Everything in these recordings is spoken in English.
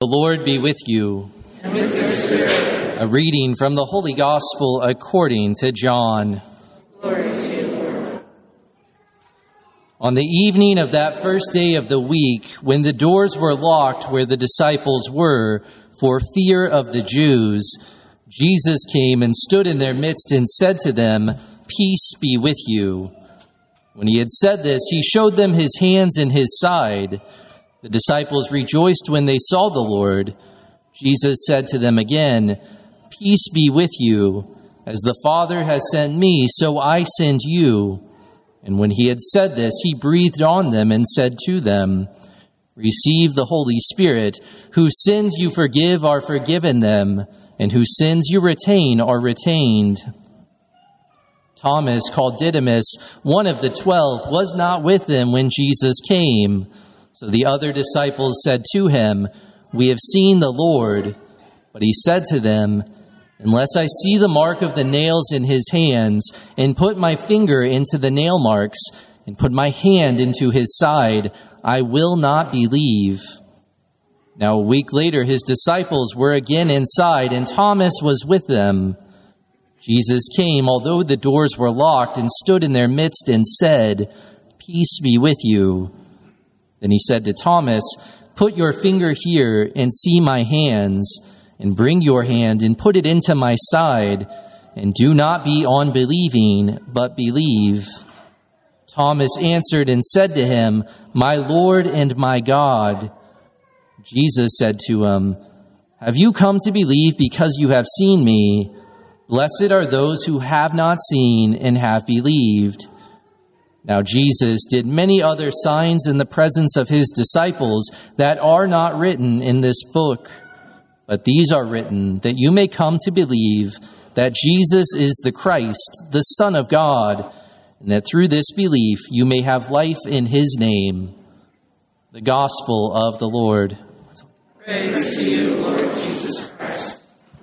The Lord be with you. And with your spirit. A reading from the Holy Gospel according to John. Glory to you, Lord. On the evening of that first day of the week, when the doors were locked where the disciples were for fear of the Jews, Jesus came and stood in their midst and said to them, "Peace be with you." When he had said this, he showed them his hands and his side. The disciples rejoiced when they saw the Lord. Jesus said to them again, "Peace be with you. As the Father has sent me, so I send you." And when he had said this, he breathed on them and said to them, "Receive the Holy Spirit. Whose sins you forgive are forgiven them, and whose sins you retain are retained." Thomas, called Didymus, one of the 12, was not with them when Jesus came. So the other disciples said to him, "We have seen the Lord." But he said to them, "Unless I see the mark of the nails in his hands, and put my finger into the nail marks, and put my hand into his side, I will not believe." Now a week later his disciples were again inside, and Thomas was with them. Jesus came, although the doors were locked, and stood in their midst and said, "Peace be with you." Then he said to Thomas, "Put your finger here and see my hands, and bring your hand and put it into my side, and do not be unbelieving, but believe." Thomas answered and said to him, "My Lord and my God." Jesus said to him, "Have you come to believe because you have seen me? Blessed are those who have not seen and have believed." Now Jesus did many other signs in the presence of his disciples that are not written in this book. But these are written that you may come to believe that Jesus is the Christ, the Son of God, and that through this belief you may have life in his name. The Gospel of the Lord. Praise to you, Lord Jesus Christ.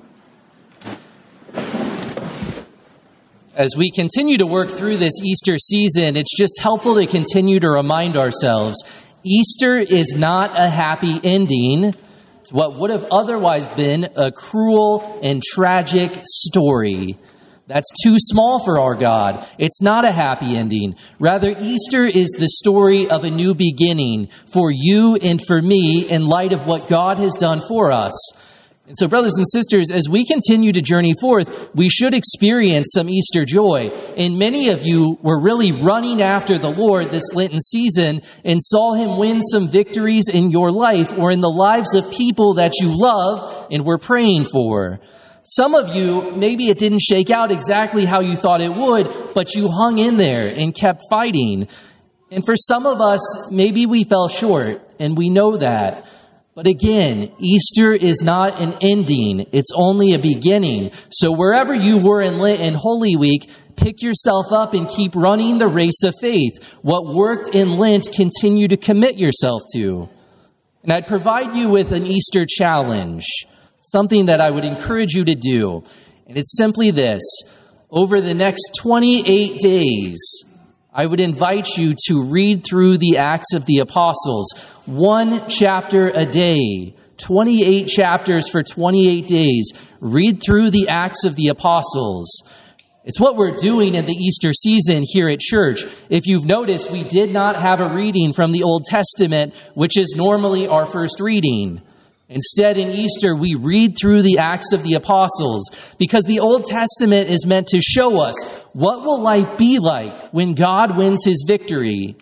As we continue to work through this Easter season, it's just helpful to continue to remind ourselves, Easter is not a happy ending to what would have otherwise been a cruel and tragic story. That's too small for our God. It's not a happy ending. Rather, Easter is the story of a new beginning for you and for me in light of what God has done for us. And so, brothers and sisters, as we continue to journey forth, we should experience some Easter joy. And many of you were really running after the Lord this Lenten season and saw him win some victories in your life or in the lives of people that you love and were praying for. Some of you, maybe it didn't shake out exactly how you thought it would, but you hung in there and kept fighting. And for some of us, maybe we fell short, and we know that. But again, Easter is not an ending. It's only a beginning. So wherever you were in Lent and Holy Week, pick yourself up and keep running the race of faith. What worked in Lent, continue to commit yourself to. And I'd provide you with an Easter challenge, something that I would encourage you to do. And it's simply this. Over the next 28 days, I would invite you to read through the Acts of the Apostles, one chapter a day, 28 chapters for 28 days. Read through the Acts of the Apostles. It's what we're doing in the Easter season here at church. If you've noticed, we did not have a reading from the Old Testament, which is normally our first reading. Instead, in Easter, we read through the Acts of the Apostles because the Old Testament is meant to show us what will life be like when God wins his victory.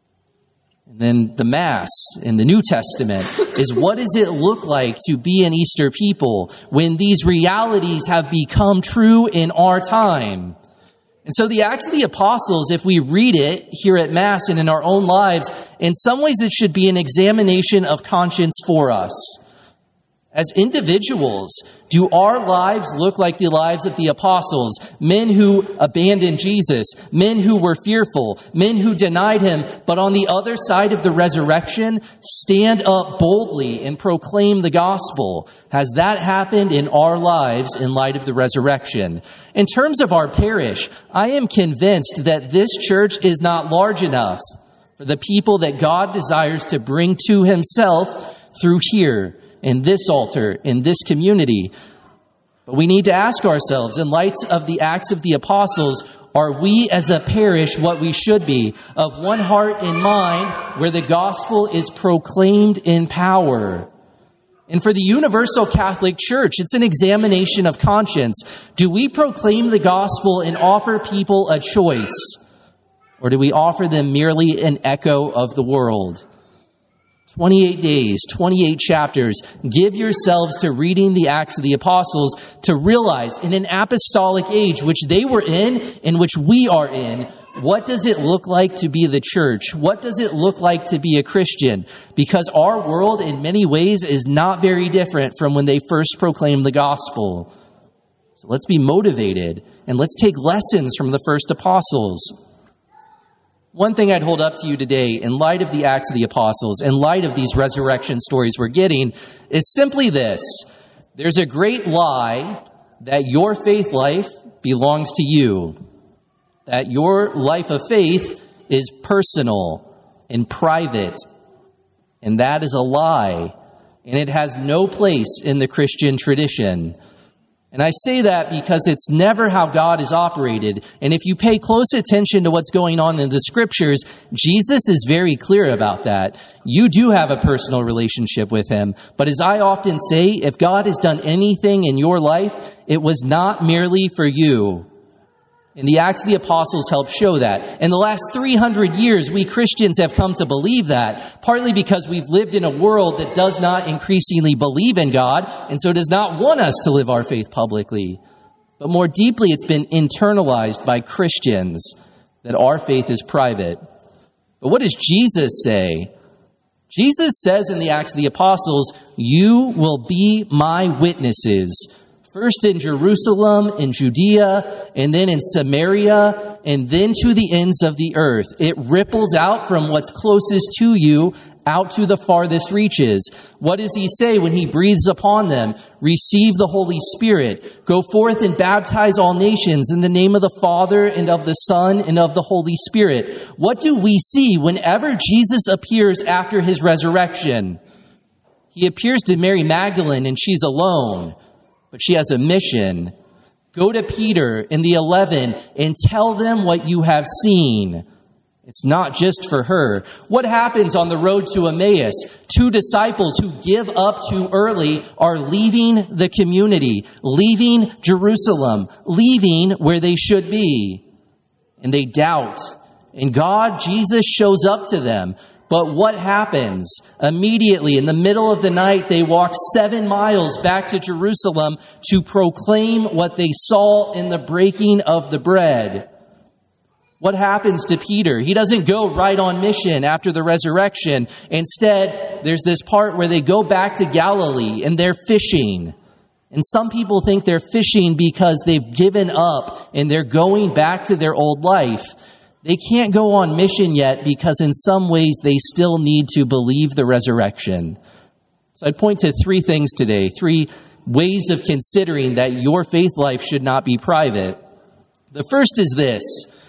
And then the Mass in the New Testament is what does it look like to be an Easter people when these realities have become true in our time. And so the Acts of the Apostles, if we read it here at Mass and in our own lives, in some ways it should be an examination of conscience for us. As individuals, do our lives look like the lives of the apostles? Men who abandoned Jesus, men who were fearful, men who denied him, but on the other side of the resurrection, stand up boldly and proclaim the gospel. Has that happened in our lives in light of the resurrection? In terms of our parish, I am convinced that this church is not large enough for the people that God desires to bring to himself through here. in this altar, in this community. But we need to ask ourselves, in light of the Acts of the Apostles, are we as a parish what we should be, of one heart and mind, where the gospel is proclaimed in power? And for the Universal Catholic Church, it's an examination of conscience. Do we proclaim the gospel and offer people a choice? Or do we offer them merely an echo of the world? 28 days, 28 chapters. Give yourselves to reading the Acts of the Apostles to realize in an apostolic age, which they were in which we are in, what does it look like to be the church? What does it look like to be a Christian? Because our world in many ways is not very different from when they first proclaimed the gospel. So let's be motivated and let's take lessons from the first apostles. One thing I'd hold up to you today, in light of the Acts of the Apostles, in light of these resurrection stories we're getting, is simply this. There's a great lie that your faith life belongs to you, that your life of faith is personal and private, and that is a lie, and it has no place in the Christian tradition. And I say that because it's never how God is operated. And if you pay close attention to what's going on in the scriptures, Jesus is very clear about that. You do have a personal relationship with him. But as I often say, if God has done anything in your life, it was not merely for you. And the Acts of the Apostles help show that. In the last 300 years, we Christians have come to believe that, partly because we've lived in a world that does not increasingly believe in God, and so does not want us to live our faith publicly. But more deeply, it's been internalized by Christians that our faith is private. But what does Jesus say? Jesus says in the Acts of the Apostles, "You will be my witnesses." First in Jerusalem, in Judea, and then in Samaria, and then to the ends of the earth. It ripples out from what's closest to you out to the farthest reaches. What does he say when he breathes upon them? Receive the Holy Spirit. Go forth and baptize all nations in the name of the Father and of the Son and of the Holy Spirit. What do we see whenever Jesus appears after his resurrection? He appears to Mary Magdalene and she's alone. But she has a mission. Go to Peter and the 11 and tell them what you have seen. It's not just for her. What happens on the road to Emmaus? 2 disciples who give up too early are leaving the community, leaving Jerusalem, leaving where they should be. And they doubt. And God, Jesus, shows up to them. But what happens? Immediately, in the middle of the night, they walk 7 miles back to Jerusalem to proclaim what they saw in the breaking of the bread. What happens to Peter? He doesn't go right on mission after the resurrection. Instead, there's this part where they go back to Galilee and they're fishing. And some people think they're fishing because they've given up and they're going back to their old life. They can't go on mission yet because in some ways they still need to believe the resurrection. So I'd point to 3 things today, 3 ways of considering that your faith life should not be private. The first is this: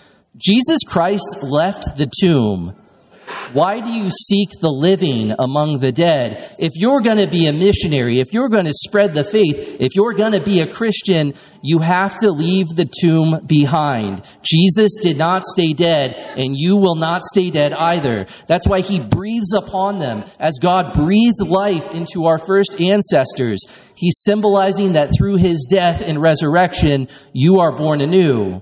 Jesus Christ left the tomb. Why do you seek the living among the dead? If you're going to be a missionary, if you're going to spread the faith, if you're going to be a Christian, you have to leave the tomb behind. Jesus did not stay dead, and you will not stay dead either. That's why he breathes upon them as God breathed life into our first ancestors. He's symbolizing that through his death and resurrection, you are born anew.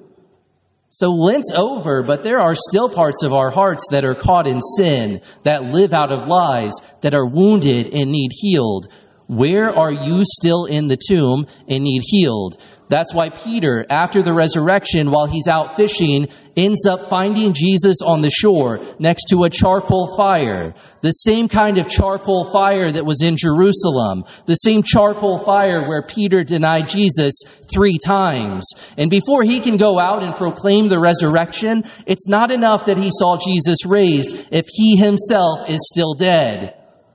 So Lent's over, but there are still parts of our hearts that are caught in sin, that live out of lies, that are wounded and need healed. Where are you still in the tomb and need healed? That's why Peter, after the resurrection, while he's out fishing, ends up finding Jesus on the shore next to a charcoal fire. The same kind of charcoal fire that was in Jerusalem. The same charcoal fire where Peter denied Jesus 3 times. And before he can go out and proclaim the resurrection, it's not enough that he saw Jesus raised if he himself is still dead.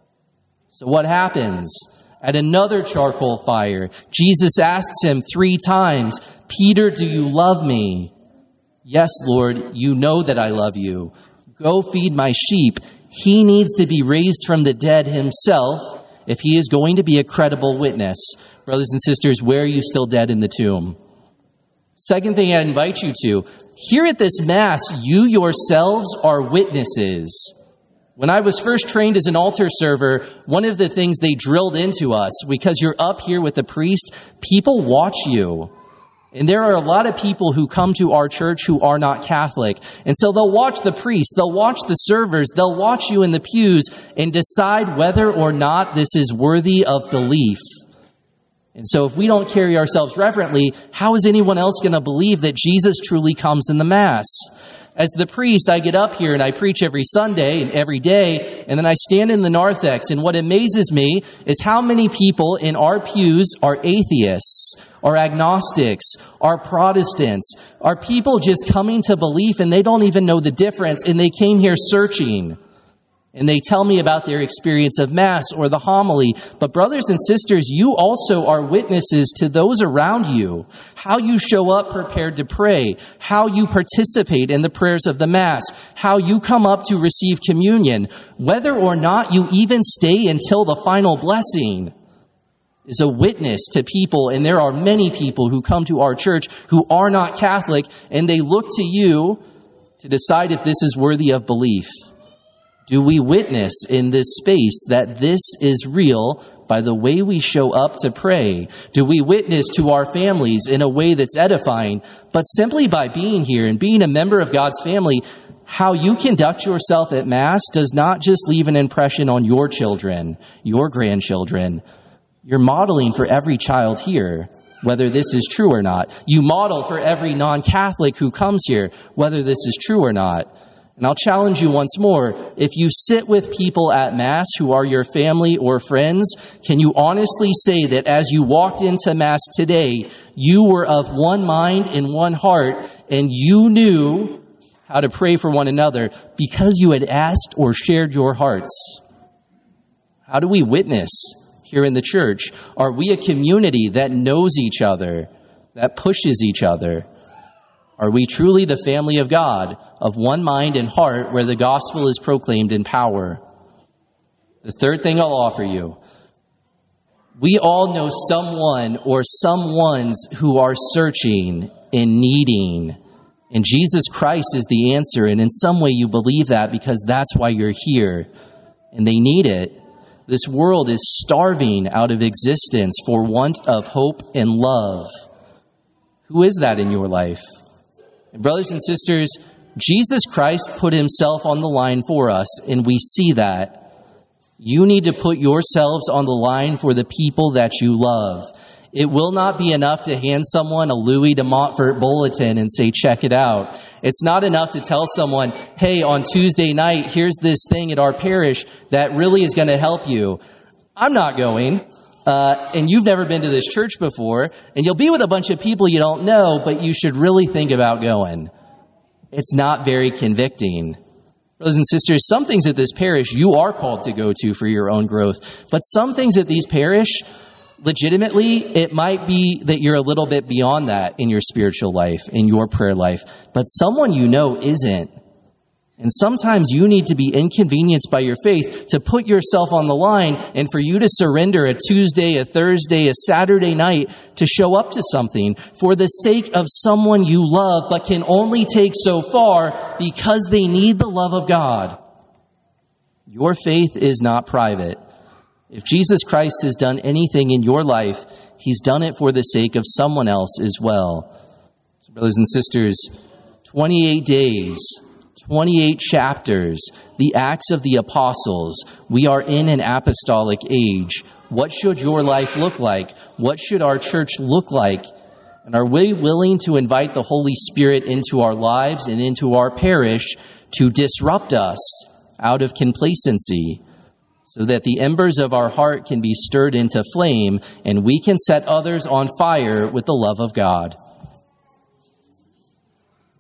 So what happens? At another charcoal fire, Jesus asks him 3 times, "Peter, do you love me?" "Yes, Lord, you know that I love you. Go feed my sheep." He needs to be raised from the dead himself, if he is going to be a credible witness, brothers and sisters, where are you still dead in the tomb? Second thing I invite you to, here at this Mass, you yourselves are witnesses. When I was first trained as an altar server, one of the things they drilled into us, because you're up here with the priest, people watch you. And there are a lot of people who come to our church who are not Catholic. And so they'll watch the priest, they'll watch the servers, they'll watch you in the pews and decide whether or not this is worthy of belief. And so if we don't carry ourselves reverently, how is anyone else going to believe that Jesus truly comes in the Mass? As the priest, I get up here and I preach every Sunday and every day, and then I stand in the narthex, and what amazes me is how many people in our pews are atheists, are agnostics, are Protestants, are people just coming to belief and they don't even know the difference, and they came here searching. And they tell me about their experience of Mass or the homily. But brothers and sisters, you also are witnesses to those around you. How you show up prepared to pray. How you participate in the prayers of the Mass. How you come up to receive communion. Whether or not you even stay until the final blessing is a witness to people. And there are many people who come to our church who are not Catholic, and they look to you to decide if this is worthy of belief. Do we witness in this space that this is real by the way we show up to pray? Do we witness to our families in a way that's edifying? But simply by being here and being a member of God's family, how you conduct yourself at Mass does not just leave an impression on your children, your grandchildren. You're modeling for every child here, whether this is true or not. You model for every non-Catholic who comes here, whether this is true or not. And I'll challenge you once more, if you sit with people at Mass who are your family or friends, can you honestly say that as you walked into Mass today, you were of one mind and one heart, and you knew how to pray for one another because you had asked or shared your hearts? How do we witness here in the church? Are we a community that knows each other, that pushes each other? Are we truly the family of God, of one mind and heart, where the gospel is proclaimed in power? The third thing I'll offer you, we all know someone or someones who are searching and needing, and Jesus Christ is the answer, and in some way you believe that because that's why you're here, and they need it. This world is starving out of existence for want of hope and love. Who is that in your life? And brothers and sisters, Jesus Christ put himself on the line for us, and we see that. You need to put yourselves on the line for the people that you love. It will not be enough to hand someone a Louis de Montfort bulletin and say, check it out. It's not enough to tell someone, hey, on Tuesday night, here's this thing at our parish that really is going to help you. I'm not going. And you've never been to this church before, and you'll be with a bunch of people you don't know, but you should really think about going. It's not very convicting. Brothers and sisters, some things at this parish you are called to go to for your own growth, but some things at these parish, legitimately, it might be that you're a little bit beyond that in your spiritual life, in your prayer life, but someone you know isn't. And sometimes you need to be inconvenienced by your faith to put yourself on the line and for you to surrender a Tuesday, a Thursday, a Saturday night to show up to something for the sake of someone you love but can only take so far because they need the love of God. Your faith is not private. If Jesus Christ has done anything in your life, he's done it for the sake of someone else as well. So brothers and sisters, 28 days, 28 chapters, the Acts of the Apostles. We are in an apostolic age. What should your life look like? What should our church look like? And are we willing to invite the Holy Spirit into our lives and into our parish to disrupt us out of complacency so that the embers of our heart can be stirred into flame and we can set others on fire with the love of God?